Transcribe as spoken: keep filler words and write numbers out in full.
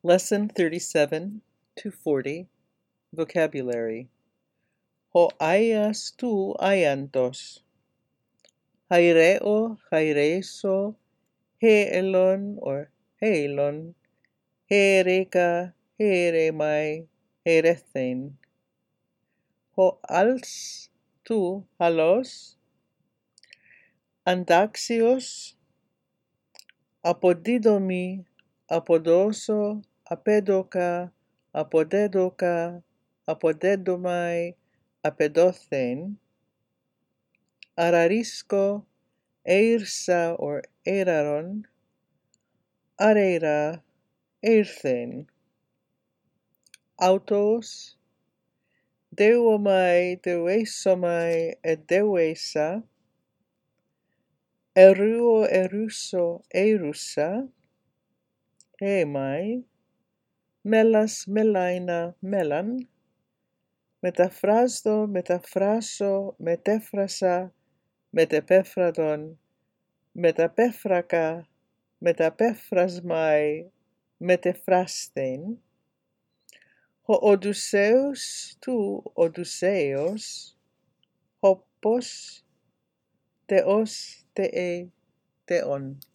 Lesson thirty-seven to forty, Vocabulary. Ho aias tu aiantos. Haireo, haireso, heelon or heilon, hereka, heremai, herethen. Ho als tu halos. Andaxios, apodidomi, apodoso, apedoka, apodedoka, apodedomai, apedothen. Ararisko, eirsa or eraron, areira, eirthen. Autos, deuomai, deuesomai, edeuesa. Eruo, eruso, erusa. Hemai, melas, melaina, melan. Μεταφράσδο, μεταφράσω, μετέφρασα, μετεπέφραδον, μεταπέφρακα, μεταπέφρασμai, μετεφράσθεν. Ο Οδυσσέος του Οδυσσέος, χοπός, θεός, θεέ, θεόν.